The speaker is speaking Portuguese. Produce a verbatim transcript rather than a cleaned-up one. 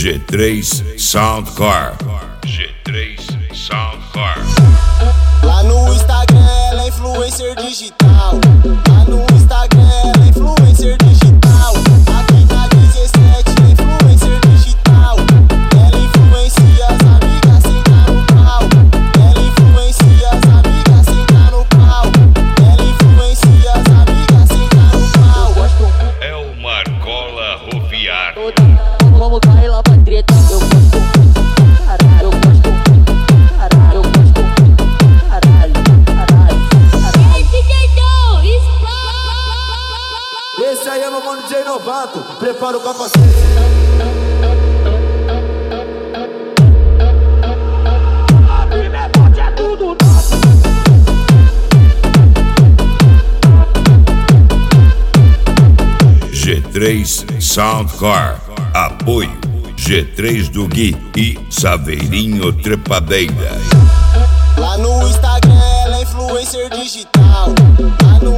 G três Soundcore. G três Soundcore. Lá no Instagram ela é influencer digital. Lá no Instagram ela é influencer digital. Aqui na dezessete é influencer digital. Ela influencia as amigas sem dar no pau. Ela influencia as amigas sem dar no pau. Ela influencia as amigas sem dar no pau. É o Marcola Roviar. Vamos cair lá pra treta. Eu gosto, caralho, eu gosto, caralho, eu gosto, caralho, caralho, caralho. Esse aí é meu mano D J Novato, prepara o capacete. A vida é forte, é tudo nosso. G três Soundcore. Apoio G três do Gui e Saveirinho Trepadeira. Lá no Instagram ela é influencer digital. Lá no